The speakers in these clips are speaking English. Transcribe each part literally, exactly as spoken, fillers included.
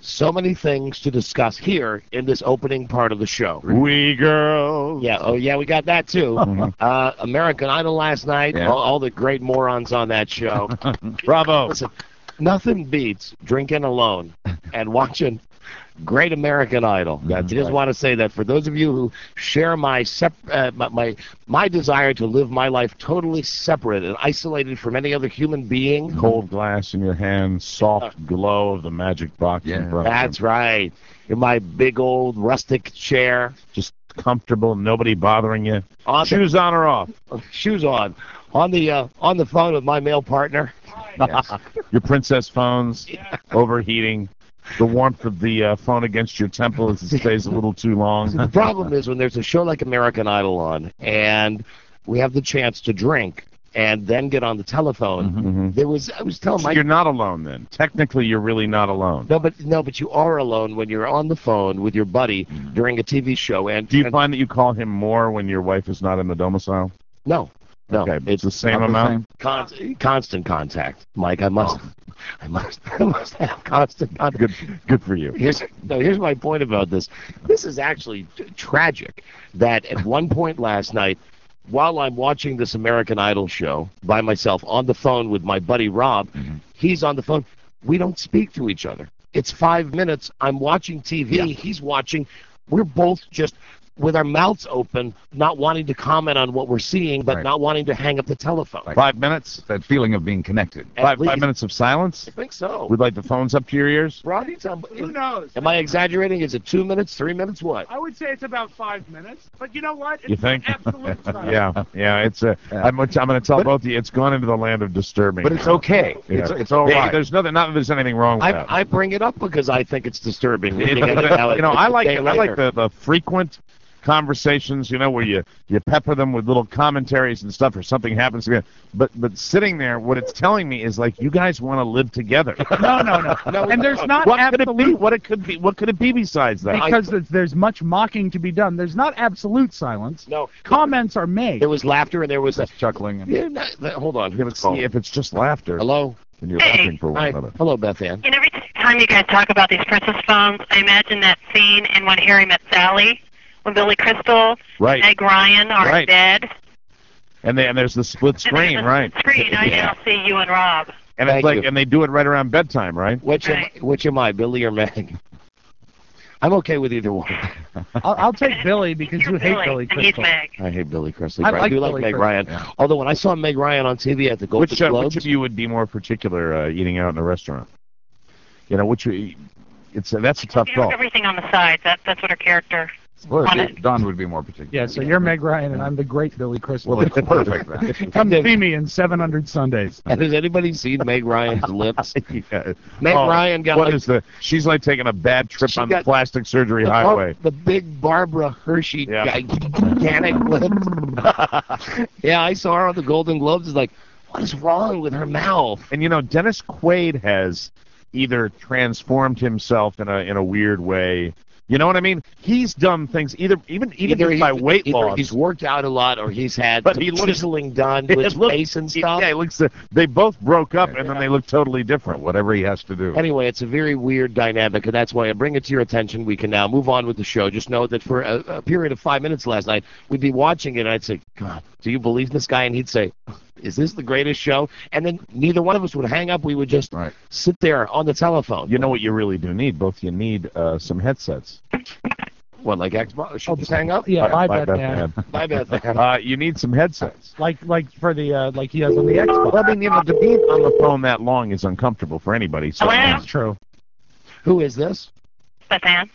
so many things to discuss here in this opening part of the show. We girls. Yeah, oh yeah, we got that too. uh, American Idol last night, Yeah. all, all the great morons on that show. Bravo. Listen, nothing beats drinking alone and watching Great American Idol. That's I just right. want to say that for those of you who share my, sep- uh, my my my desire to live my life totally separate and isolated from any other human being. Cold glass in your hand, soft glow of the magic box in front of That's you. right. In my big old rustic chair. Just comfortable, nobody bothering you. On Shoes on or off? the, shoes on. On the uh, on the phone with my male partner. Yes. Your princess phone's overheating. The warmth of the uh, phone against your temple as it stays a little too long. The problem is when there's a show like American Idol on and we have the chance to drink and then get on the telephone. Mm-hmm. There was I was telling So my you're not alone then. Technically, you're really not alone. no, but no, but you are alone when you're on the phone with your buddy during a T V show. And Do you and, find that you call him more when your wife is not in the domicile? no, no, Okay, it's it's the same Not the amount. same. con- constant contact, Mike. I must, I must, I must have constant contact. Good, good for you. Here's no. Here's my point about this. This is actually t- tragic. That at one point last night, while I'm watching this American Idol show by myself on the phone with my buddy Rob, Mm-hmm. he's on the phone. We don't speak to each other. It's five minutes. I'm watching T V. Yeah. He's watching. We're both just with our mouths open, not wanting to comment on what we're seeing, but Right. not wanting to hang up the telephone. Five minutes? That feeling of being connected. At Five, least. five minutes of silence? I think so. With like the phones up to your ears? Robbie, tell me- Who knows? Am I exaggerating? Is it two minutes, three minutes, what? I would say it's about five minutes, but you know what? It's You think? Absolute time. Yeah, yeah. It's a. Yeah. I'm, I'm going to tell both of you. It's gone into the land of disturbing. But it's okay. Yeah. It's, it's all Yeah, right. There's nothing. Not that there's anything wrong with I, that. I bring it up because I think it's disturbing. It- looking at it now, you know, a I like day I like later. the, the frequent conversations, you know, where you, you pepper them with little commentaries and stuff, or something happens to you. But but sitting there, what it's telling me is like you guys want to live together. No, no, no. No, and there's not What could it be? absolute What it could be? What could it be besides that? because there's, there's much mocking to be done. There's not absolute silence. No, Comments are made. there was laughter and there was a. chuckling. And, Yeah, no, no, hold on. Let's see if it's just laughter. Hello. And you're Hey. laughing for one Hi. another. Hello, Beth Ann. And every time you guys talk about these princess phones, I imagine that scene in When Harry Met Sally, when Billy Crystal Right. and Meg Ryan are Right. in bed. And they and there's the split screen, and right? the Screen, I Yeah. don't see you and Rob. And it's Thank like you. and they do it right around bedtime, right? Which am, Right. which am I, Billy or Meg? I'm okay with either one. I'll, I'll take Billy because You're you hate Billy and he's Crystal. Meg. I hate Billy Crystal. I but I like do like Billy Meg Crystal. Ryan. Yeah. Although when I saw Meg Ryan on T V at the Golden Which uh, Globes, which of you would be more particular uh, eating out in a restaurant? You know, which you- it's uh, that's a tough You know, call. everything on the sides. That, that's what her character well, wanted. Don would be more particular. Yeah, so you're Meg Ryan and I'm the great Billy Crystal. Well, it's perfect then. Come see me in seven hundred Sundays. and has anybody seen Meg Ryan's lips? Yeah. Meg Oh, Ryan got What like is the? She's like taking a bad trip She on the got- plastic surgery the, highway. the big Barbara Hershey Yeah. gigantic lips. Yeah, I saw her on the Golden Globes. It's like, what is wrong with her mouth? And you know, Dennis Quaid has either transformed himself in a in a weird way. You know what I mean? He's done things either even even Either just by he- weight either loss. he's worked out a lot, or he's had But some he looks- chiseling done with It his looks- face and stuff. Yeah, it looks. Uh, they both broke up, and then they look totally different. Whatever he has to do. Anyway, it's a very weird dynamic, and that's why I bring it to your attention. We can now move on with the show. Just know that for a, a period of five minutes last night, we'd be watching it, and I'd say, God, do you believe this guy? And he'd say, is this the greatest show? And then neither one of us would hang up. We would just Right. sit there on the telephone. You know what you really do need? Both you need uh, some headsets. What, like Xbox? Should we just hang up? Yeah, bye, Bye, Beth Beth Ann. Bye, Beth Ann. Uh, you need some headsets. Like like for the uh, like he has on the Xbox. Well, I mean, you know, to be on the phone that long is uncomfortable for anybody. So Hello? That's true. Who is this? Beth Ann.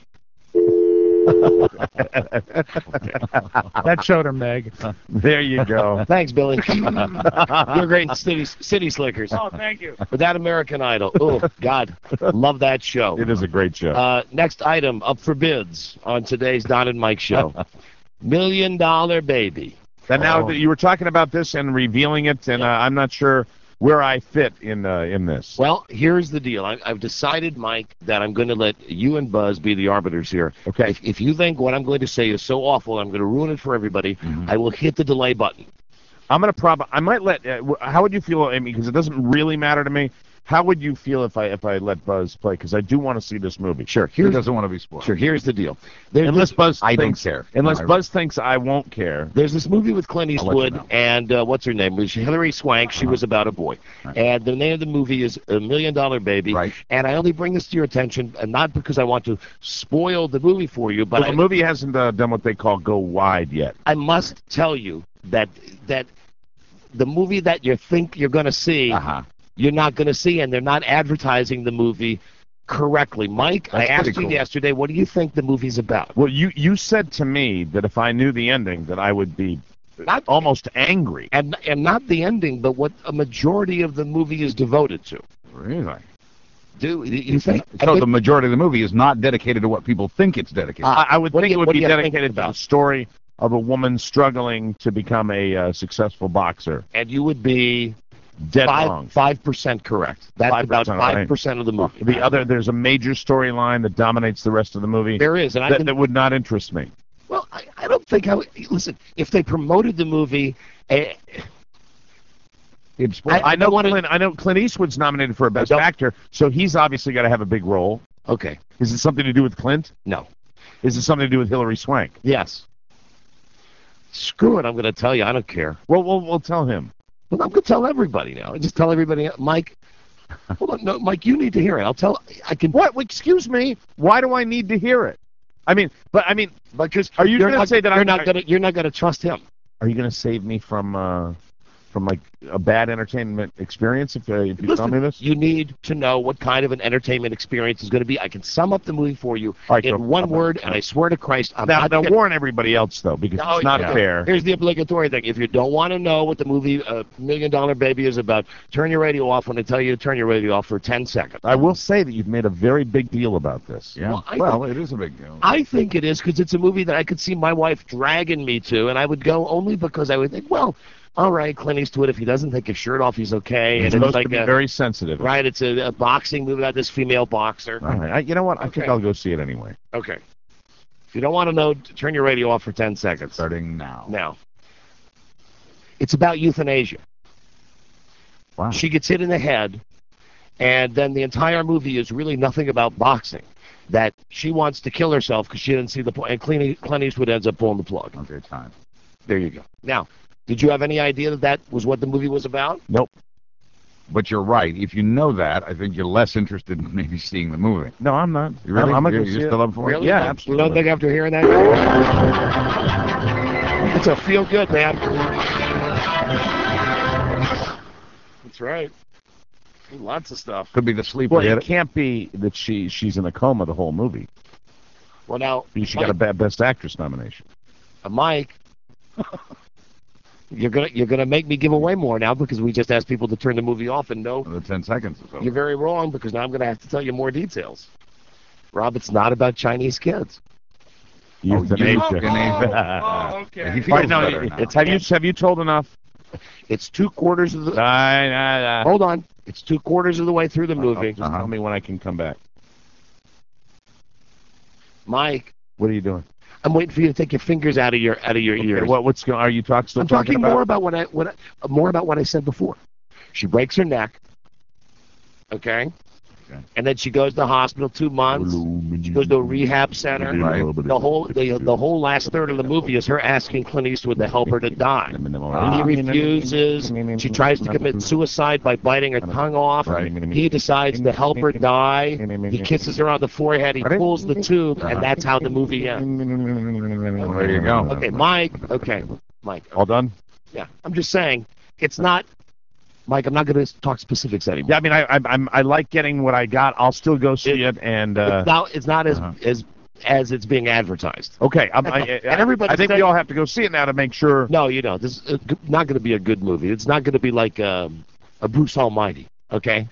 That showed her, Meg. there you go. Thanks, Billy. You're great in City, City Slickers. Oh, thank you. But that American Idol, oh, God, love that show. It is a great show. Uh, next item up for bids on today's Don and Mike show. Million Dollar Baby. and now oh. that you were talking about this and revealing it, and uh, I'm not sure where I fit in uh, in this. Well, here's the deal. I, I've decided, Mike, that I'm going to let you and Buzz be the arbiters here. Okay. If, if you think what I'm going to say is so awful, I'm going to ruin it for everybody, I will hit the delay button. I'm gonna prob. I might let. Uh, wh- how would you feel? I mean, because it doesn't really matter to me. how would you feel if I if I let Buzz play? Because I do want to see this movie. Sure. He Here's doesn't want to be spoiled. sure. Here's the deal. There's Unless this, Buzz I don't thinks, care. Unless No, I- Buzz thinks I won't care. there's this movie with Clint I'll let you Eastwood know. and uh, what's her name? It was Hilary Swank. She Uh-huh. was about a boy, Right. and the name of the movie is A Million Dollar Baby. Right. And I only bring this to your attention, and not because I want to spoil the movie for you, but But I, the movie hasn't uh, done what they call go wide yet. I must tell you that that the movie that you think you're going to see, Uh-huh. you're not going to see, and they're not advertising the movie correctly. Mike, I That's asked pretty you cool. yesterday, what do you think the movie's about? Well, you you said to me that if I knew the ending, that I would be Not almost angry. and and not the ending, but what a majority of the movie is devoted to. Really? Do you think? I So think- the majority of the movie is not dedicated to what people think it's dedicated. Uh, I, I would what do think you- it would what be do you think dedicated to about? the story of a woman struggling to become a uh, successful boxer. and you would be Dead five wrong. five percent correct. That's Five about percent, five right. percent of the movie. The other, there's a major storyline that dominates the rest of the movie There is, and I that, can. that would not interest me. Well, I, I don't think how. Listen, if they promoted the movie, eh, It's, I- I, I know wanna- Clint, I know Clint Eastwood's nominated for a Best don't- Actor, so he's obviously got to have a big role. okay, Is it something to do with Clint? no, Is it something to do with Hilary Swank? yes. Screw it, I'm going to tell you. I don't care. Well, we'll we'll tell him. Well, I'm going to tell everybody now. Just tell everybody, Mike. Hold on, no, Mike, you need to hear it. I'll tell. I can. What? Excuse me. Why do I need to hear it? I mean, but I mean, Because Are you you're gonna not, say that you're I'm- not going to you're not going to trust him? are you going to save me from uh, from like a bad entertainment experience if, uh, if you tell Listen, me this? you need to know what kind of an entertainment experience is going to be. I can sum up the movie for you All right, in so- one word, and I swear to Christ, I'm Now, not now gonna- warn everybody else though, because No, it's not yeah. fair. Here's the obligatory thing. If you don't want to know what the movie uh, Million Dollar Baby is about, turn your radio off when I tell you to turn your radio off for ten seconds. I will say that you've made a very big deal about this. Yeah. Well, I Well, it is a big deal. I think it is because it's a movie that I could see my wife dragging me to, and I would go only because I would think, well, all right, Clint Eastwood, if he doesn't take his shirt off, he's okay. It's and supposed it's like to be a, very sensitive. right, it's a, a boxing movie about this female boxer. All right. I, you know what? I think Okay. I'll go see it anyway. Okay. If you don't want to know, t- turn your radio off for ten seconds. Starting now. Now, it's about euthanasia. Wow. She gets hit in the head, and then the entire movie is really nothing about boxing. That she wants to kill herself because she didn't see the point, and Clint Clint Eastwood ends up pulling the plug. Okay, time. There you go. Now, did you have any idea that that was what the movie was about? But you're right. If you know that, I think you're less interested in maybe seeing the movie. No, I'm not. You really? I'm, I'm not you going to you see it. still up for Really? it? Yeah, You absolutely. don't think after hearing that? It's a feel good, man. That's right. Lots of stuff. Could be the sleeper Well, hit. it can't be that she she's in a coma the whole movie. Well, now, She got a bad Best Actress nomination. Uh, Mike, you're gonna you're gonna make me give away more now because we just asked people to turn the movie off, and no, The ten seconds is over. you're very wrong because now I'm gonna have to tell you more details. Rob, it's not about Chinese kids. Oh, Euthanasia. euthanasia. Oh, okay. He feels Right, no, better it- now. it's have you have you told enough? It's two quarters of the. I, I, I, Hold on, it's two quarters of the way through the movie. Just Uh-huh. tell me when I can come back. Mike, What are you doing? I'm waiting for you to take your fingers out of your out of your Okay, ears. what what's going? Are you talk, still I'm talking about? more about what I what I, uh, more about what I said before. She breaks her neck. Okay. Okay. And then she goes to the hospital two months. She goes to a rehab center. Right. The whole the, the whole last third of the movie is her asking Clint Eastwood to help her to die. Ah. He refuses. She tries to commit suicide by biting her tongue off. Right. He decides to help her die. He kisses her on the forehead. He pulls the tube, and that's how the movie ends. There you go. Okay, Mike. Okay, Mike. All done? Yeah, I'm just saying it's not. Mike, I'm not going to talk specifics anymore. Yeah, I mean, I, I I'm I like getting what I got. I'll still go see it, and uh, It's not. It's not as uh-huh. as as it's being advertised. okay. I'm, I, I, And everybody's I think we saying- all have to go see it now to make sure. No, you don't. This is uh, not going to be a good movie. It's not going to be like um, a Bruce Almighty. Okay.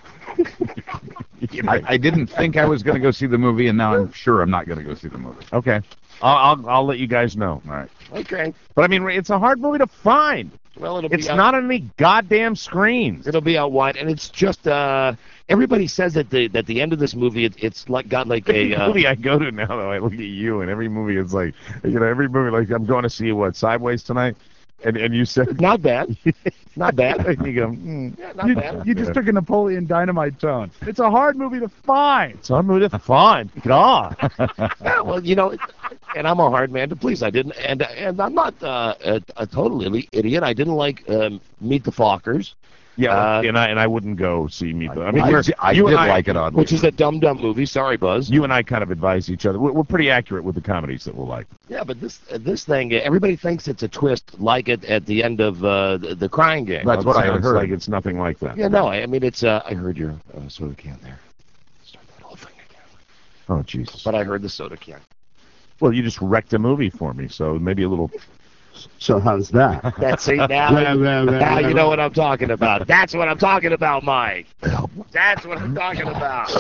I, I didn't think I was going to go see the movie, and now I'm sure I'm not going to go see the movie. Okay. I'll, I'll I'll let you guys know. All right. Okay. But I mean, it's a hard movie to find. Well, it'll It's be out, not on any goddamn screens. It'll be out wide, and it's just. Uh, everybody says that the that the end of this movie, it, it's like got like Every a. Uh, movie I go to now, though, I look at you, and every movie is like, you know, every movie like I'm going to see what Sideways tonight. And and you said Not bad. Not bad. you go. Mm, Yeah, not You, bad. you just took a Napoleon Dynamite tone. It's a hard movie to find. it's on with it. Fine. God. Yeah, well, you know, and I'm a hard man to please. I didn't, and and I'm not uh, a, a total ili- idiot. I didn't like um, Meet the Fockers, Yeah, Uh, and I and I wouldn't go see me. I mean, I, we're- di- I you did and I, like it oddly. which is a dumb dumb movie. Sorry, Buzz. You and I kind of advise each other. We're, we're pretty accurate with the comedies that we'll like. Yeah, but this uh, this thing, uh, everybody thinks it's a twist like it at the end of uh, the, the Crying Game. That's It what I sounds heard. Like it's nothing like that. Yeah, no, I, I mean it's. Uh, I heard your uh, soda can there. Start that whole thing again. Oh Jesus. But I heard the soda can. Well, you just wrecked a movie for me, so maybe a little. So how's that? That's it. Now, Well, well, well, now you well. know what I'm talking about. That's what I'm talking about, Mike. That's what I'm talking about.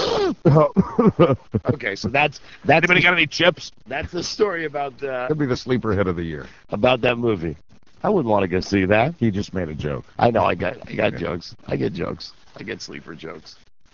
Okay, so that's that's Anybody got any chips? that's the story about uh, Could be the sleeper hit of the year. about that movie. I wouldn't want to go see that. He just made a joke. I know. I got. I got jokes. I get jokes. I get sleeper jokes.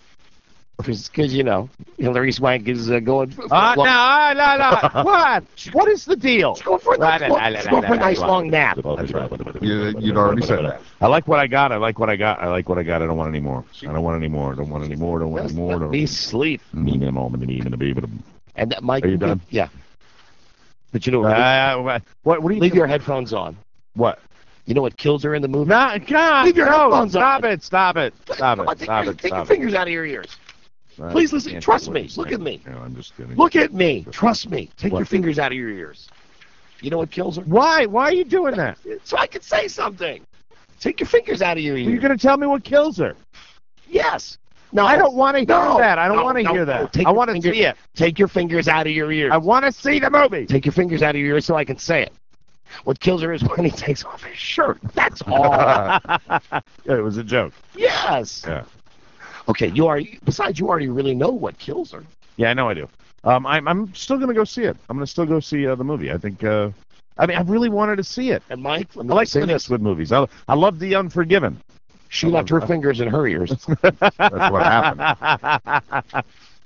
Because you know, Hillary Swank is uh, going. For, Ah, long, no, no, no. What? What is the deal? she's going for a nice, long, she's going for a nice long nap. That's right. You, you'd already said that. I like what I got. I like what I got. I like what I got. I don't want any more. I don't want any more. I don't want any more. I don't want any Just more. let Don't me sleep. need a moment. Need a baby. And that Mike. Are you done? Yeah. But you know, what? Uh, what? What do you? leave your headphones on. What? You know what kills her in the movie? No, God, Leave your no, headphones stop on. it, stop it, stop Come on, it, take stop your, it, take your stop it. fingers out of your ears. I Please listen. can't Trust do what me. you're Look saying. at me. No, I'm just kidding. Look at me. Trust me. Take What? your fingers out of your ears. You know what kills her? Why? Why are you doing that? So I can say something. Take your fingers out of your ears. You're going to tell me what kills her? Yes. No, I don't want to hear no, that. I don't no, want to no, hear no. that. Take I your want to finger- see it. Take your fingers out of your ears. I want to see the movie. Take your fingers out of your ears so I can say it. What kills her is when he takes off his shirt. That's all. Yeah, it was a joke. Yes. Yeah. Okay. You already. Besides, you already really know what kills her. Yeah, I know I do. Um, I'm I'm still going to go see it. I'm going to still go see uh, the movie. I think. Uh, I mean, I really wanted to see it. And Mike, let me I like say doing this. this with movies. I I love The Unforgiven. She left her fingers in her ears. That's what happened.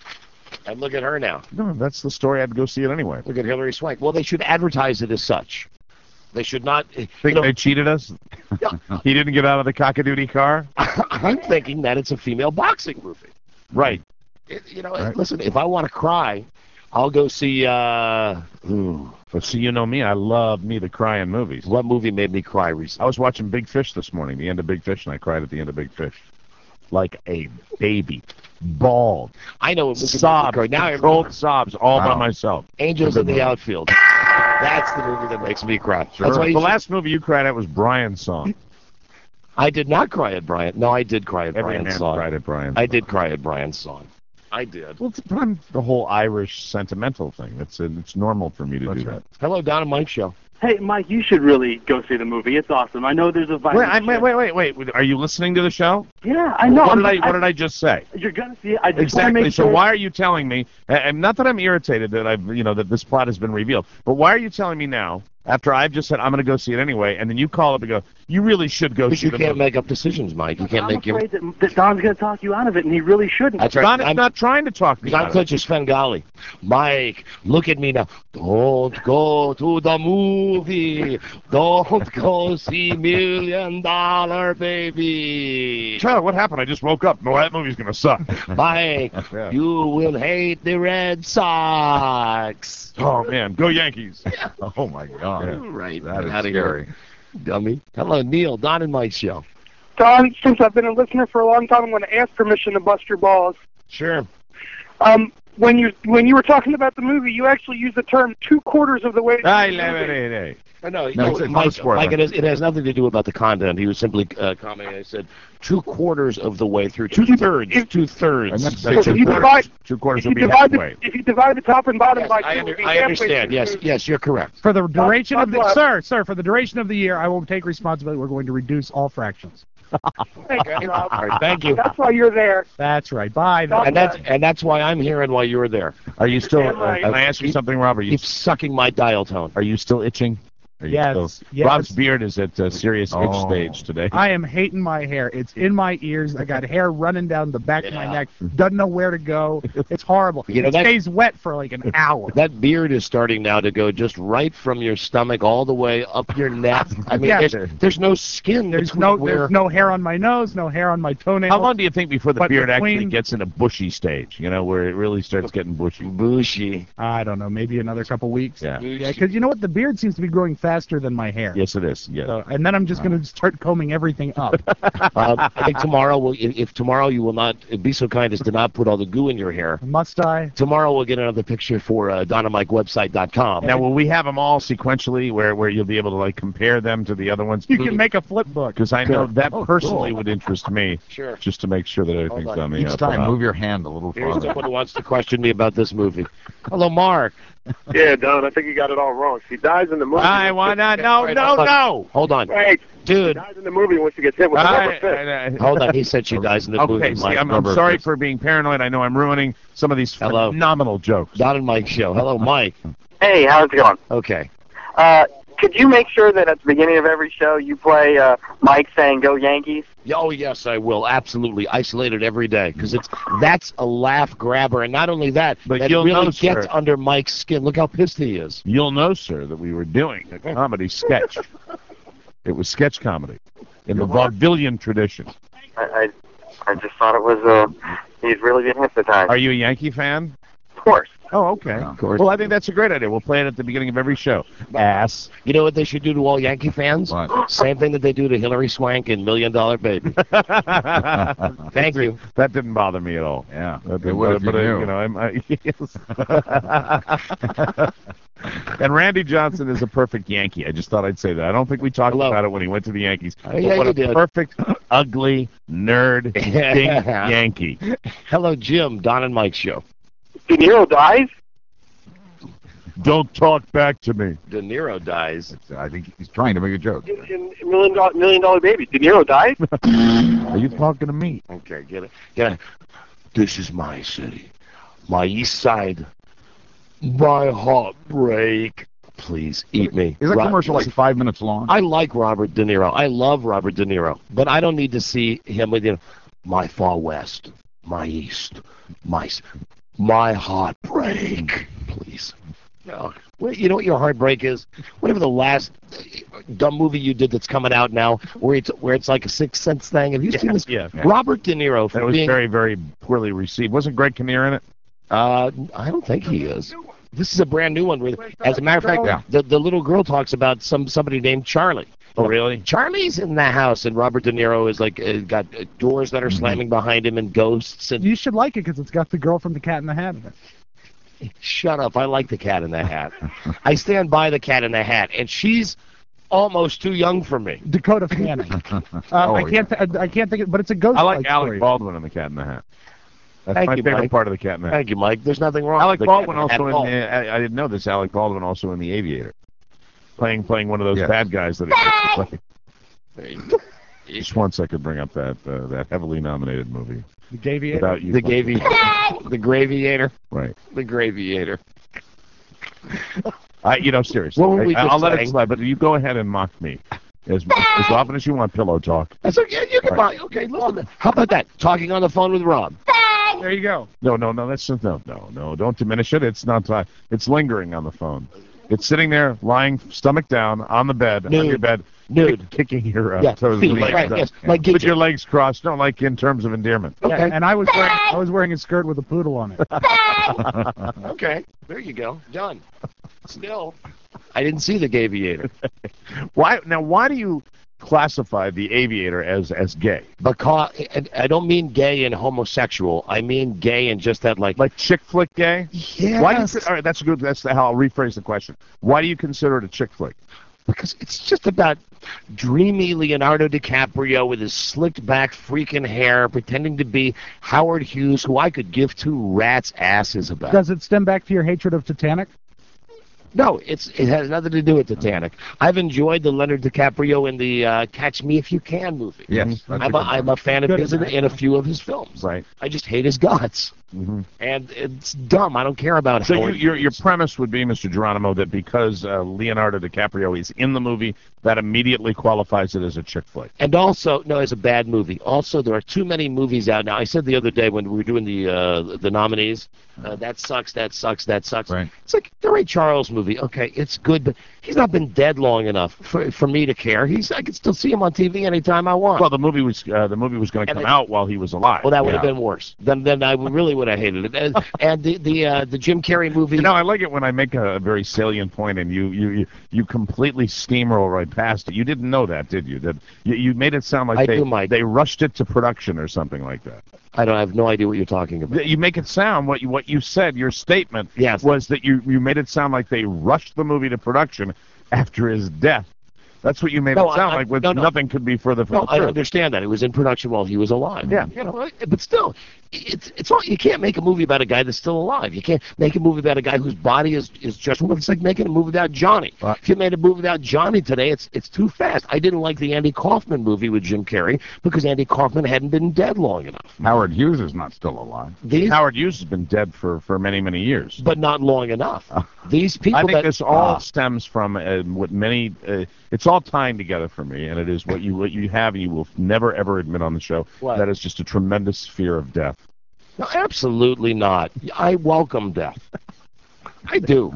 And look at her now. No, that's the story. I'd go see it anyway. Look at Hillary Swank. Well, they should advertise it as such. They should not. You Think know, they cheated us? Yeah. He didn't get out of the cockadoodie car? I'm thinking that it's a female boxing movie. Right. It, you know, Right. listen. If I want to cry, I'll go see. Uh, ooh, But see, you know me. I love me the crying movies. what movie made me cry I recently? was watching Big Fish this morning, the end of Big Fish, and I cried at the end of Big Fish. Like a baby. Bawled. I know it was Sobs. Now I Controlled remember sobs all by Wow. myself. Angels in the Outfield. That's the movie that makes me cry. That's why The you should- last movie you cried at was Brian's Song. I did not cry at Brian. No, I did cry at Every Brian's man song. cried at Brian's I Song. did cry at Brian's song. I did. Well, it's I'm- the whole Irish sentimental thing. It's it's normal for me to That's do right. Hello, Don and Mike show. Hey, Mike, you should really go see the movie. It's awesome. I know there's a that. violent. Wait, I, wait, wait, wait, wait. Are you listening to the show? Yeah, I know. What I'm did I just- What did I just say? You're gonna see it. I just wanna Exactly. make So sure. why are you telling me? And and not that I'm irritated that I've you know that this plot has been revealed, but why are you telling me now after I've just said I'm going to go see it anyway, and then you call up and go, you really should go But see you the can't movie. make up decisions, Mike. You can't I'm make your. afraid that, that Don's gonna talk you out of it, and he really shouldn't. That's right. Don is I'm, not trying to talk me because I'm out of it. such a Svengali. Mike, look at me now. Don't go to the movie. Don't go see Million Dollar Baby. Charlie, what happened? I just woke up. No, that movie's going to suck. Mike, Yeah. you will hate the Red Sox. Oh, man. Go Yankees. Oh my God. Yeah. Right. That is Outta scary. here, dummy. Hello, Neil. Don and Mike show. Don, since I've been a listener for a long time, I'm going to ask permission to bust your balls. Sure. Um, when you when you were talking about the movie, you actually used the term two quarters of the way. through Ay, the le- movie. le- le- le. Uh, No, No, no, it's- it's not a Mike, spoiler. Mike it, has, it has nothing to do about the content. He was simply uh, commenting. I said two quarters of the way through, two thirds, two I thirds. meant to So say if two you quarters. divide, Two quarters if will you be divide the halfway. if you divide the top and bottom Yes, by I, two, under, it'll be I halfway understand. through Yes, the movie. yes, you're correct. For the duration of the That's what- sir, sir, for the duration of the year, I will take responsibility. We're going to reduce all fractions. Thank you, Rob. All right, thank you. That's why you're there. That's right. Bye. Stop And that's and that's why I'm here and why you're there. Are you still? Damn right. Can I ask you something, Rob? Are you Keep sucking my dial tone. are you still itching? There you Yes, go. yes. Rob's beard is at uh, serious itch Oh. stage today. I am hating my hair. It's in my ears. I got hair running down the back of my Yeah. neck. Doesn't know where to go. It's horrible. You know, it that- stays wet for like an hour. That beard is starting now to go just right from your stomach all the way up your neck. I mean, Yeah. there's, there's no skin. There's between no where, there's no hair on my nose, no hair on my toenails. How long do you think before the But beard actually between- gets in a bushy stage? You know, where it really starts getting bushy. bushy. I don't know, maybe another couple weeks. Yeah. Yeah, because you know what? The beard seems to be growing faster than my hair. Yes, it is. Yes. So, and then I'm just going to start combing everything up. Um, I think tomorrow, will, if, if tomorrow you will not be so kind as to not put all the goo in your hair, Must I? tomorrow we'll get another picture for uh, dynamike website dot com. Now, will we have them all sequentially, where where you'll be able to like compare them to the other ones? You can make a flip book. Because I know Sure. that Oh, personally cool. would interest me, Sure. just to make sure that everything's Hold on. on the Each up time, and up. move your hand a little Here's farther. someone who wants to question me about this movie. Hello, Mark. Yeah, Don, I think you got it all wrong. She dies in the movie. I want to. No, Right, no, hold on. no. Hold on. Right. She Dude, dies in the movie when she gets hit with a I- rubber fist. I- I- hold on. He said she dies in the movie. Okay, see, Mike. I'm, I'm Rubber sorry fist. for being paranoid. I know I'm ruining some of these Hello. phenomenal jokes. Don and Mike show. Hello, Mike. Hey, how's it going? Okay. Uh, could you make sure that at the beginning of every show you play uh, Mike saying "Go Yankees"? Yeah, Oh yes, I will. Absolutely, isolated every day because it's that's a laugh grabber, and not only that, But that you'll really know, gets sir. under Mike's skin. Look how pissed he is. You'll know, sir, that we were doing a comedy sketch. It was sketch comedy in the vaudevillian tradition. I, I, I just thought it was uh, he's really been hypnotized. Are you a Yankee fan? Of course. Oh, okay. Of course. Well, I think that's a great idea. We'll play it at the beginning of every show. Ass. You know what they should do to all Yankee fans? What? Same thing that they do to Hillary Swank in Million Dollar Baby. Thank you. That didn't bother me at all. Yeah. That It didn't would bother- if you but, uh, knew. you know, I'm, I, and Randy Johnson is a perfect Yankee. I just thought I'd say that. I don't think we talked Hello. about it when he went to the Yankees. Oh, But yeah, what you a did. perfect, ugly, nerd, dink Yankee. Hello, Jim. Don and Mike show. De Niro dies? Don't talk back to me. De Niro dies. I think he's trying to make a joke. In, in Million Dollar, Million Dollar Baby. De Niro dies? Are you talking to me? Okay, get it. Get it. This is my city, my East Side, my heartbreak. Please eat me. Is that Ro- commercial like five minutes long? I like Robert De Niro. I love Robert De Niro, but I don't need to see him with you know, my far west, my east, my s- my heartbreak. Please. No. Well, you know what your heartbreak is? Whatever the last uh, dumb movie you did that's coming out now, where it's where it's like a Sixth Sense thing. Have you seen this? yeah. Robert De Niro That for was being. very, very poorly received. Wasn't Greg Kinnear in it? Uh, I don't think he is. This is a brand new one. With, as a matter of fact, Yeah. the the little girl talks about some somebody named Charlie. Oh, really? Charlie's in the house, and Robert De Niro is like uh, got uh, doors that are Mm-hmm. slamming behind him and ghosts. And You should like it because it's got the girl from The Cat in the Hat in it. shut up! I like the Cat in the Hat. I stand by the Cat in the Hat, and she's almost too young for me. Dakota Fanning. Uh, Oh, I can't. Th- I can't think. Of, but it's a ghost. I like Alec story. Baldwin in The Cat in the Hat. That's Thank my you, favorite Mike. part of The Cat in the Hat. Thank you, Mike. There's nothing wrong. Alec with the Baldwin Cat also in the Hat in at all. the, I, I didn't know this. Alec Baldwin also in The Aviator, playing playing one of those Yes. bad guys that. He like, There you go. just once I could bring up that uh, that heavily nominated movie The Gaviator. without you. The Gavy, the Graviator, Right. the Graviator. I, you know, seriously. What were we I, just I'll let it saying? slide, but you go ahead and mock me as as often as you want. Pillow talk. That's okay. You can buy. Okay, listen. How about that? Talking on the phone with Rob. There you go. No, no, no. That's just no, no, no. Don't diminish it. It's not. Uh, it's lingering on the phone. It's sitting there, lying stomach down on the bed, on Nude. your bed, Nude. kick- kicking your uh, Yeah, toes. feet, with right, your- yes, like with Gidget. your legs crossed. Don't like in terms of endearment. Okay. Yeah, and I was wearing. I was wearing a skirt with a poodle on it. Okay. There you go. Done. Still, I didn't see the Gaviator. Why now? Why do you classify the Aviator as as gay? Because and I don't mean gay and homosexual. I mean gay and just that like. Like chick flick gay? Yes. Why do you? All right, that's good. That's how I'll rephrase the question. Why do you consider it a chick flick? Because it's just about dreamy Leonardo DiCaprio with his slicked back freaking hair pretending to be Howard Hughes, who I could give two rats' asses about. Does it stem back to your hatred of Titanic? No, it's it has nothing to do with Titanic. I've enjoyed the Leonard DiCaprio in the uh, Catch Me If You Can movie. Yes. that's I'm a, good I'm one. a fan of Good his in, at that. in a few of his films. Right. I just hate his guts. Mhm. and it's dumb. I don't care about So how you, it your your is. premise would be, Mister Geronimo, that because uh, Leonardo DiCaprio is in the movie, that immediately qualifies it as a chick flick. And also, no, it's a bad movie. Also, there are too many movies out now. I said the other day when we were doing the uh, the nominees, uh, that sucks, that sucks, that sucks. Right. It's like the Ray Charles movie. Okay, it's good, but he's not been dead long enough for for me to care. He's I can still see him on T V anytime I want. Well, the movie was uh, the movie was going to And come it- out while he was alive. Well, that would have Yeah. been worse. Then, then I would- really would have hated it. And, and the the uh, the Jim Carrey movie. You know, I like it when I make a, a very salient point and you, you, you, you completely steamroll right past it. You didn't know that, did you? That you, you made it sound like I they do, Mike. they rushed it to production or something like that. I don't I have no idea what you're talking about. You make it sound what you what you said. Your statement Yes. was that you you made it sound like they rushed the movie to production after his death. That's what you made No, it sound I- I- like. With no, no. nothing could be further from No, the I truth. understand that it was in production while he was alive. Yeah. you know, but still, it's it's all, you can't make a movie about a guy that's still alive. You can't make a movie about a guy whose body is is just. Well, it's like making a movie about Johnny. Right. If you made a movie about Johnny today, it's it's too fast. I didn't like the Andy Kaufman movie with Jim Carrey because Andy Kaufman hadn't been dead long enough. Howard Hughes is not still alive. These, Howard Hughes has been dead for, for many many years. but not long enough. These people I think that this all Ah. stems from uh, what many. Uh, it's all tying together for me, and it is what you what you have, and you will never ever admit on the show. What? That is just a tremendous fear of death. No, absolutely not. I welcome death. I do.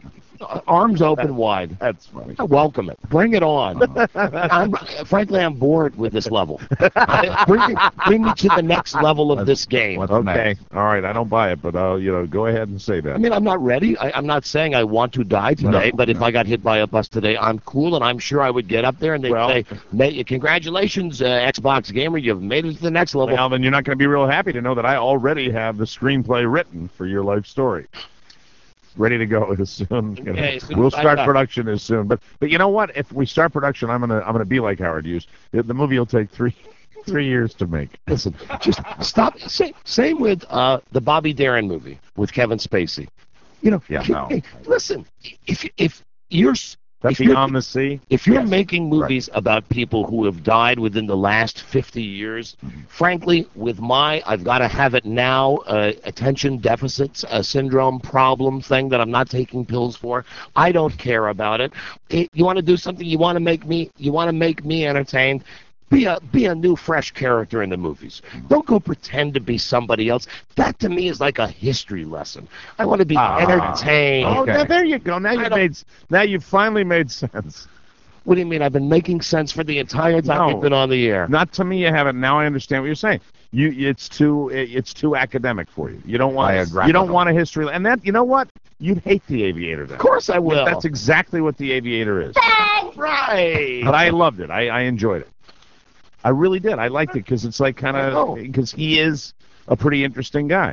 Arms open wide. That's funny. I welcome it. Bring it on. I'm, frankly, I'm bored with this level. I- bring, me, bring me to the next level of this game. What's Okay, next? all right. I don't buy it, but I'll you know go ahead and say I that. mean, I'm not ready. I, I'm not saying I want to die today, No, but if no. I got hit by a bus today, I'm cool, and I'm sure I would get up there and they'd Well- say, "Ma- congratulations, uh, Xbox gamer, you've made it to the next level." Well, then you're not going to be real happy to know that I already have the screenplay written for your life story. Ready to go as soon. You know, Okay, as soon we'll as I start got- production as soon. But but you know what? If we start production, I'm gonna I'm gonna be like Howard Hughes. The, the movie will take three three years to make. Listen, just stop. Same, same with uh, the Bobby Darin movie with Kevin Spacey. You know, Yeah, hey, no. hey, listen, if if you're s- That's if you're, Beyond the Sea. if you're Yes, making movies about people who have died within the last fifty years, Mm-hmm. frankly, with my I've got to have it now uh, attention deficit uh, syndrome problem thing that I'm not taking pills for, I don't care about it. It- you want to do something, you want to make me you want to make me entertained. Be a be a new fresh character in the movies. Don't go pretend to be somebody else. That to me is like a history lesson. I want to be Ah, entertained. Oh, Okay. now, there you go. Now I you don't- made now you finally made sense. What do you mean? I've been making sense for the entire time No. we've been on the air. Not to me, you haven't. Now I understand what you're saying. You, it's too, it- it's too academic for you. You don't want, I agree. you don't want a history, and that, you know what? You'd hate The Aviator. Then. Of course I will. That's exactly what The Aviator is. All right. But I loved it. I, I enjoyed it. I really did. I liked it because it's like kind I know. of because he is a pretty interesting guy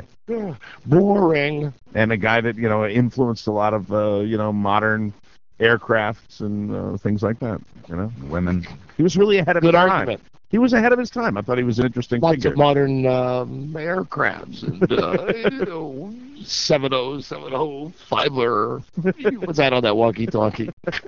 Boring. and a guy that you know influenced a lot of uh, you know modern aircrafts and uh, things like that. You know, Women. he was really ahead of Good his time. argument. He was ahead of his time. I thought he was an interesting Lots figure. of modern um, aircrafts and uh, you know, seven oh, seven oh, Fiver. What's that on that walkie-talkie?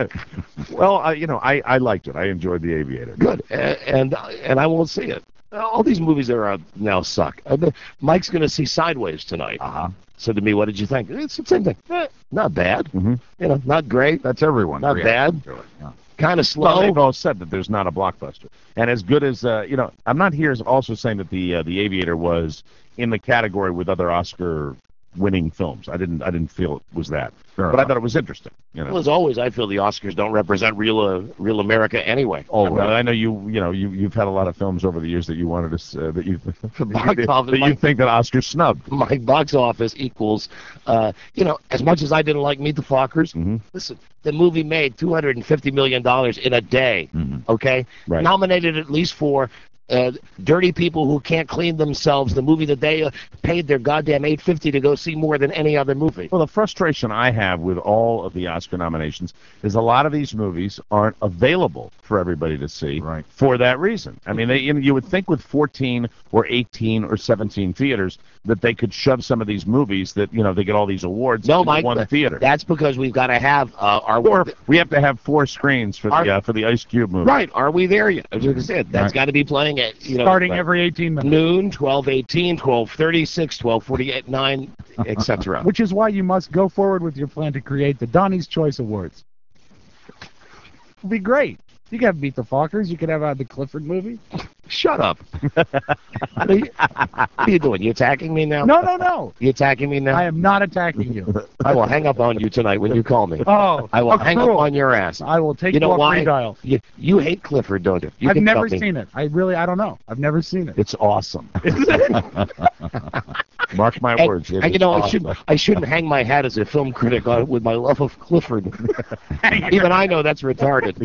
Well, uh, you know, I, I liked it. I enjoyed The Aviator. Good, A- and and I won't see it. All these movies that are out now suck. Uh, but Mike's going to see Sideways tonight. Uh-huh. Said to me, "What did you think?" It's the same thing. Eh, not bad. Mhm. You know, not great. That's everyone. Not bad. To it. Yeah. Kind of Well, slow. they've all said that there's not a blockbuster, and as good as uh, you know, I'm not here as also saying that the uh, the Aviator was in the category with other Oscar-winning films. I didn't I didn't feel it was that, Fair but I enough. thought it was interesting. You know, Well, as always, I feel the Oscars don't represent real uh, real America anyway. oh, well, I know you you know you you've had a lot of films over the years that you wanted to s- uh, that you box that, office, you like- think that Oscar snubbed. My box office equals, uh, you know, as much as I didn't like Meet the Fockers, Mhm. listen, the movie made two hundred fifty million dollars in a day, Mhm. okay? Right. Nominated at least for uh, Dirty People Who Can't Clean Themselves, the movie that they uh, paid their goddamn eight fifty to go see more than any other movie. Well, the frustration I have with all of the Oscar nominations is a lot of these movies aren't available for everybody to see Right. for that reason. I mean, they, you, know, you would think with fourteen or eighteen or seventeen theaters that they could shove some of these movies that, you know, they get all these awards No, into Mike, one th- theater. That's because we've got to have uh, our... Or we have to have four screens for the, Are- uh, for the Ice Cube movie. Right, are we there yet? As I said, that's Right. got to be playing starting at you know Starting right, every eighteen minutes. noon, twelve eighteen, twelve thirty-six, twelve forty-eight, nine, et cetera. Which is why you must go forward with your plan to create the Donnie's Choice Awards. It'll be great. You can have Meet the Fockers. You could have uh, the Clifford movie. Shut up. what, are you, what are you doing? You attacking me now? No, no, no. You attacking me now? I am not attacking you. I will hang up on you tonight when you call me. Oh, I will how hang cruel. up on your ass. I will take You you, know off why? redial. You, you hate Clifford, don't you? you I've can never tell me. seen it. I really, I don't know. I've never seen it. It's awesome. Mark my And, words. it and you is know, I awesome. shouldn't, I shouldn't hang my hat as a film critic on, with my love of Clifford. Even I know that's retarded.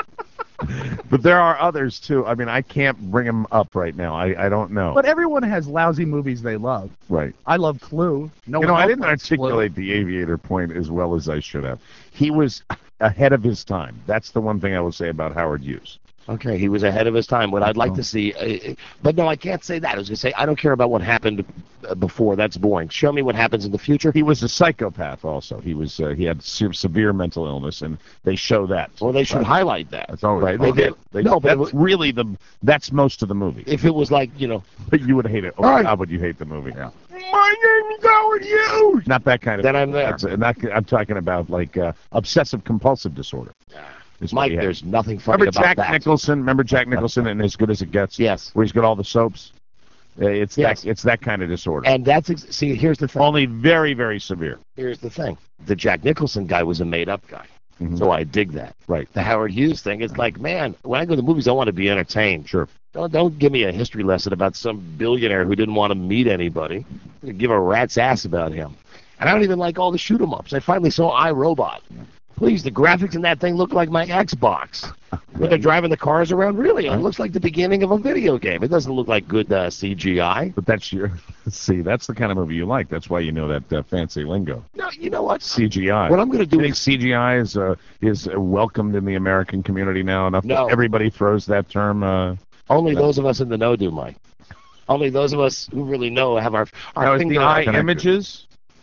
But there are others too. I mean, I can't bring them up right now. I, I don't know. But everyone has lousy movies they love. right. I love Clue. No You know, one I else didn't likes articulate the Aviator point as well as I should have. He was ahead of his time. That's the one thing I will say about Howard Hughes. Okay, he was ahead of his time. What I'd like to see, uh, but no, I can't say that. I was going to say, I don't care about what happened uh, before. That's boring. Show me what happens in the future. He was a psychopath also. He was uh, he had se- severe mental illness, and they show that. Well, they should Right. hight that. That's always right. they They did. did. They, No, but it that's was- really the that's most of the movie. If it was like, you know, But you would hate it. Oh, All right. God, would you hate the movie? Yeah. My name is Howard Hughes. Not that kind of. Then I'm there. That's, uh, not, I'm talking about like uh, obsessive compulsive disorder. Is what Mike, he had. there's nothing funny Remember about Jack that. Nicholson? Remember Jack Nicholson and As Good as It Gets? Yes. Where he's got all the soaps. Uh, it's Yes. that. It's that kind of disorder. And that's ex- see. Here's the thing. Only very, very severe. Here's the thing. The Jack Nicholson guy was a made-up guy, Mhm. so I dig that. Right. The Howard Hughes thing is like, man, when I go to the movies, I want to be entertained. Sure. Don't don't give me a history lesson about some billionaire who didn't want to meet anybody. Give a rat's ass about him. And I don't even like all the shoot 'em ups. I finally saw iRobot. Please, the graphics in that thing look like my Xbox. When they're driving the cars around, really, it looks like the beginning of a video game. It doesn't look like good uh, C G I. But that's your. See, that's the kind of movie you like. That's why you know that uh, fancy lingo. No, you know what? C G I. What I'm going to Do do you think is C G I is uh, is uh, welcomed in the American community now enough No. that everybody throws that term? Uh, only those of us in the know do, Mike. Only those of us who really know have our our now, is finger the on eye connected. images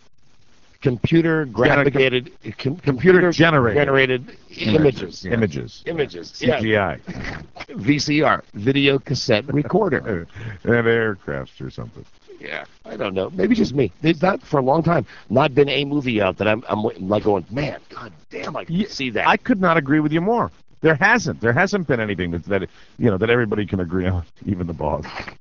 computer graphicated, com- computer computer generated generated images. Yeah. images. Images. C Yeah. G I. V C R, video cassette recorder. and aircrafts or something. Yeah, I don't know. Maybe just me. There's not for a long time not been a movie out that I'm I'm waiting- like going, man, god damn, I can Yeah, see that. I could not agree with you more. There hasn't. There hasn't been anything that, that you know that everybody can agree on, even the boss.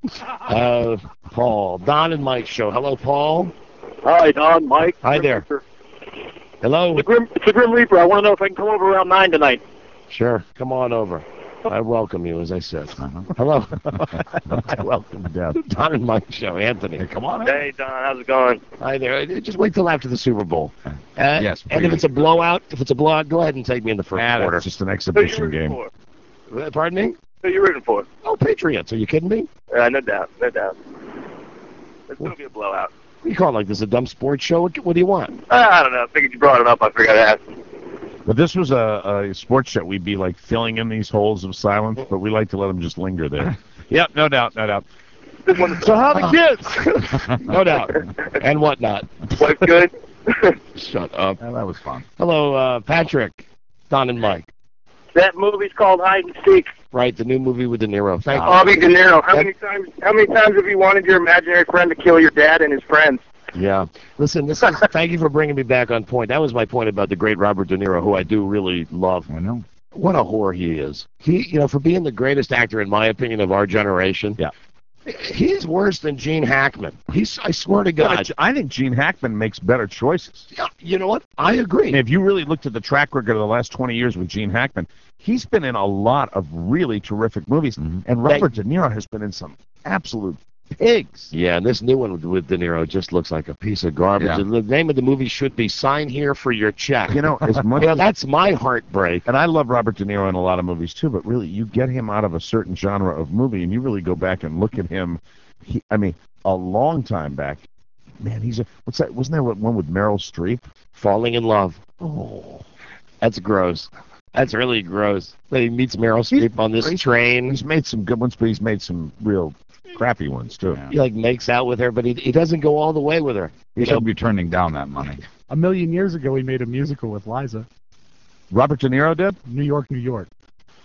uh, Paul, Don and Mike show. Hello, Paul. Hi, Don, Mike. Hi Grim there. Reaper. Hello. It's a Grim, it's a Grim Reaper. I want to know if I can come over around nine tonight. Sure, come on over. I welcome you, as I said. Hello. I welcome death. Don and Mike show. Anthony, come on. Hey, Don, how's it going? Hi there. Uh, Just wait till after the Super Bowl. Uh, Yes, And if please. it's a blowout, if it's a blowout, go ahead and take me in the first Ah, quarter. that's just an Who you exhibition rooting game. for? Uh, Pardon me? Who you rooting for? Oh, Patriots. Are you kidding me? Uh, no doubt, no doubt. It's gonna be a blowout. What do you call it like this? A dumb sports show? What, what do you want? Uh, I don't know. I figured you brought it up. I figured I'd ask. But this was a, a sports show. We'd be like filling in these holes of silence, but we like to let them just linger there. Yep, no doubt, no doubt. So how the kids? No doubt. And whatnot. Wife good? Shut up. Yeah, that was fun. Hello, uh, Patrick, Don and Mike. That movie's called Hide and Seek. Right, the new movie with De Niro. Thank you. Bobby De Niro. How many times? How many times have you wanted your imaginary friend to kill your dad and his friends? Yeah. Listen, this is, thank you for bringing me back on point. That was my point about the great Robert De Niro, who I do really love. I know. What a whore he is. He, you know, for being the greatest actor, in my opinion, of our generation. Yeah. He's worse than Gene Hackman. He's, I swear to God. I think Gene Hackman makes better choices. Yeah, you know what? I agree. I mean, if you really looked at the track record of the last twenty years with Gene Hackman, he's been in a lot of really terrific movies. Mhm. And Robert De Niro has been in some absolute pigs. Yeah, and this new one with, with De Niro just looks like a piece of garbage. Yeah. The name of the movie should be Sign Here for Your Check. You know, as much You know, that's my heartbreak. and I love Robert De Niro in a lot of movies too, but really, you get him out of a certain genre of movie, and you really go back and look at him. He, I mean, a long time back, man. He's a what's that? Wasn't there one with Meryl Streep? Falling in Love. Oh, that's gross. That's really gross. That he meets Meryl Streep on this he's- train. He's made some good ones, but he's made some real crappy ones too. Yeah. He like makes out with her, but he he doesn't go all the way with her. You You know, should be turning down that money. A million years ago, he made a musical with Liza. Robert De Niro did. New York, New York.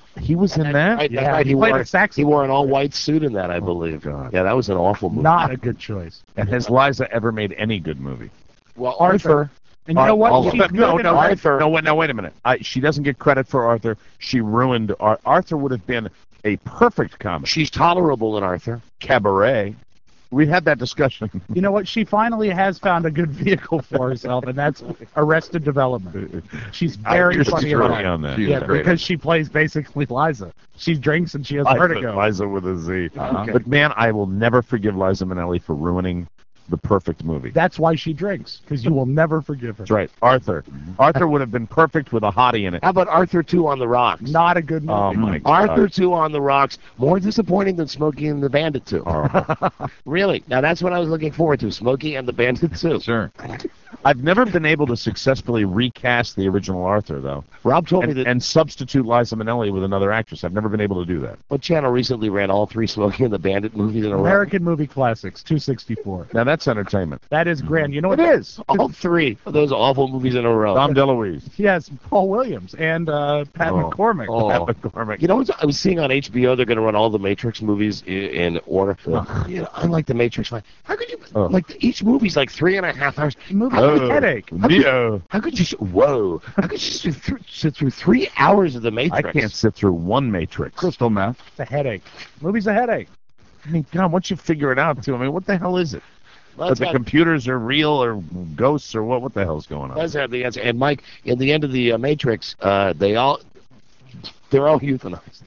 He was in that? Right, Yeah, that's right. he He played wore, a saxophone. he wore an all-white suit in that, I believe. God. Yeah, that was an awful movie. Not a good choice. And has Liza ever made any good movie? Well, Arthur. And you know what? Ar- She's no, good no, in no, Arthur. no, wait, no, wait a minute. I, she doesn't get credit for Arthur. She ruined Ar- Arthur. Would have been a perfect comedy. She's tolerable in Arthur. Cabaret. We had that discussion. You know what? She finally has found a good vehicle for herself, and that's Arrested Development. She's very You're funny in really that. on that. She's Yeah, great. because she plays basically Liza. She drinks and she has Liza, vertigo. Liza with a Z. Uh-huh. But man, I will never forgive Liza Minnelli for ruining the perfect movie. That's why she drinks, because you will never forgive her. That's right. Arthur. Arthur would have been perfect with a hottie in it. How about Arthur two on the Rocks? Not a good movie. Oh my Arthur God. two on the Rocks, more disappointing than Smokey and the Bandit two. Oh. Really? Now that's what I was looking forward to, Smokey and the Bandit two. Sure. I've never been able to successfully recast the original Arthur, though, Rob told me and, that and substitute Liza Minnelli with another actress. I've never been able to do that. what channel recently ran all three Smokey and the Bandit movies in a row? American Movie Classics, two sixty-four. Now that's entertainment. That is grand. You know what? It is. All three of those awful movies in a row. Dom DeLuise. Yes, Paul Williams and uh, Pat Oh. McCormick. Oh. Pat McCormick. You know what I was seeing on H B O? They're going to run all the Matrix movies in, in order. You know, I like the Matrix. How could you? Oh. Like each movie's like three and a half hours. Movie Oh. headache. Neo. How could you? s- Whoa! How could you sit through, sit through three hours of the I Matrix? can't sit through one Matrix. Crystal meth. It's a headache. Movie's a headache. I mean, God, once you figure it out, too, I mean, what the hell is it? Well, That that's the got- computers are real or ghosts or what? What the hell's going on? does have the answer. And Mike, in the end of the uh, Matrix, uh, they all they're all euthanized.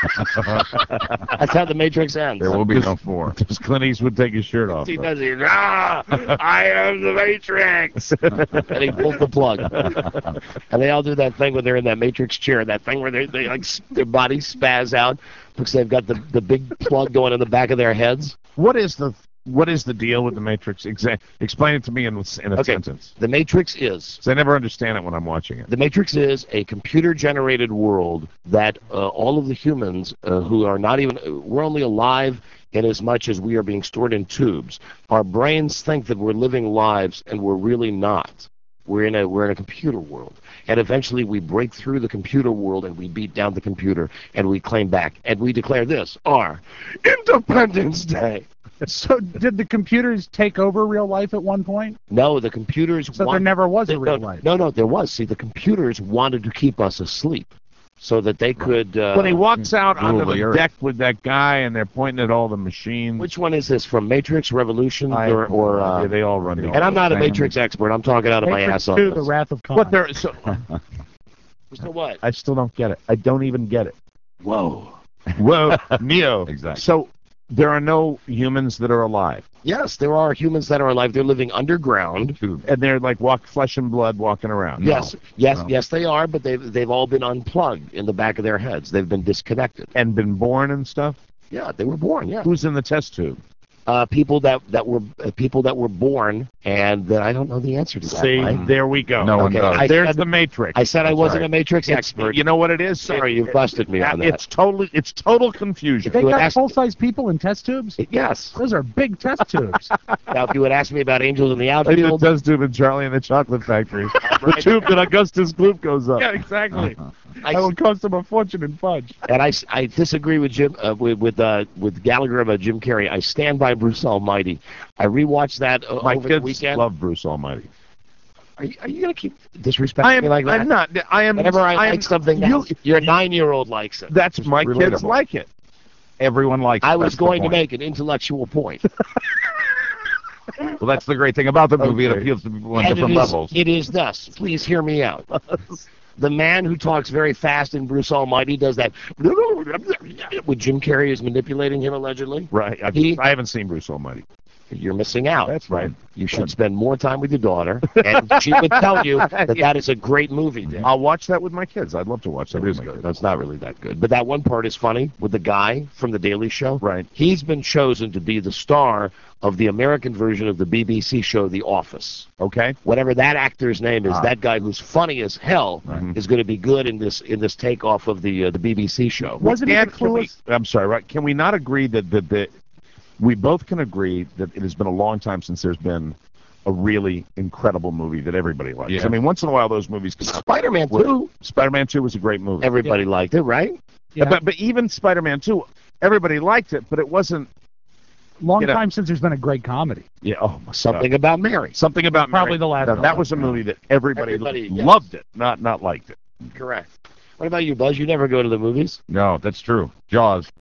That's how the Matrix ends. There will be no four. Does Clint Eastwood take his shirt off? He though? does it. Ah, I am the Matrix, and he pulls the plug. And they all do that thing when they're in that Matrix chair. That thing where they they like s- their bodies spaz out because they've got the the big plug going in the back of their heads. What is the what is the deal with the Matrix? Exa- explain it to me in, in a Okay. sentence. The Matrix is 'Cause I never understand it when I'm watching it. The Matrix is a computer-generated world that uh, all of the humans uh, who are not even we're only alive in as much as we are being stored in tubes. Our brains think that we're living lives, and we're really not. We're in a we're in a computer world, and eventually we break through the computer world and we beat down the computer and we claim back and we declare this our Independence Day. So did the computers take over real life at one point? No, the computers. So there want- never was a They- real no, life. No, no, there was. See, the computers wanted to keep us asleep so that they could. Uh, When he walks out Rule onto the the earth. deck with that guy and they're pointing at all the machines. which one is this from? Matrix, Revolution, I- or, or uh, yeah, they all run they together. and I'm not a Same. Matrix expert. I'm talking out of my Matrix ass on two, this. The Wrath of Khan. What they're so So what? I still don't get it. I don't even get it. Whoa. Whoa, Neo. Exactly. So there are no humans that are alive, Yes, there are humans that are alive. They're living underground. Two. and they're like walk flesh and blood walking around. Yes, yes, No. yes, they are. But they've they've all been unplugged in the back of their heads. They've been disconnected. and been born and stuff. Yeah, they were born. Yeah. Who's in the test tube? Uh, people that that were uh, people that were born, and that I don't know the answer to that. See, Mike. there we go. No one Okay, does. I There's said- the Matrix. I said I wasn't right. a Matrix It's- expert. You know what it is? Sorry, It- you've busted me on that. It's totally, it's total confusion. They you would got ask- full-size people in test tubes? Yes. Those are big test tubes. Now, if you would ask me about angels in the Like the outfield, test tube in Charlie and the Chocolate Factory. The tube that Augustus Gloop goes up. yeah, exactly. I, That would cost them a fortune in fudge. and I, s- I disagree with Jim uh, with with, uh, with Gallagher about Jim Carrey. I stand by Bruce Almighty. I rewatched that uh, My over the kids weekend. love Bruce Almighty. Are you, are you going to keep disrespecting I am. me like that? I'm not. I am. Whenever I, I am, like something, you, now, your nine-year-old likes it. that's my relatable. kids like it. Everyone likes. I it. was That's the going to point. make an intellectual point. Well, that's the great thing about the movie. It Okay. appeals to people on And different it is, levels. it is thus. Please hear me out. The man who talks very fast in Bruce Almighty does that with Jim Carrey is manipulating him allegedly. Right. I, He- I haven't seen Bruce Almighty. You're missing out. That's right. You should spend more time with your daughter, and she would tell you that that is a great movie. Dan. I'll watch that with my kids. I'd love to watch that It with is my good. kids. That's not really that good. But that one part is funny with the guy from The Daily Show. Right. He's been chosen to be the star of the American version of the B B C show The Office. Okay. Whatever that actor's name is, Ah. that guy who's funny as hell Right. is going to be good in this in this takeoff of the uh, the B B C show. Wasn't it Can- the can we- clueless? I'm sorry. Right? Can we not agree that that that we both can agree that it has been a long time since there's been a really incredible movie that everybody likes. Yeah. I mean, once in a while those movies. Spider-Man two, Spider-Man two was a great movie. everybody liked it, right? Yeah. But but even Spider-Man two, everybody liked it, but it wasn't. Long you know. time since there's been a great comedy. Yeah. Oh my Something God. about Mary. Something about Probably Mary. the last Now, one. that was a movie that everybody, Everybody, yes. loved it, not not liked it. Correct. What about you, Buzz? You never go to the movies? No, that's true. Jaws.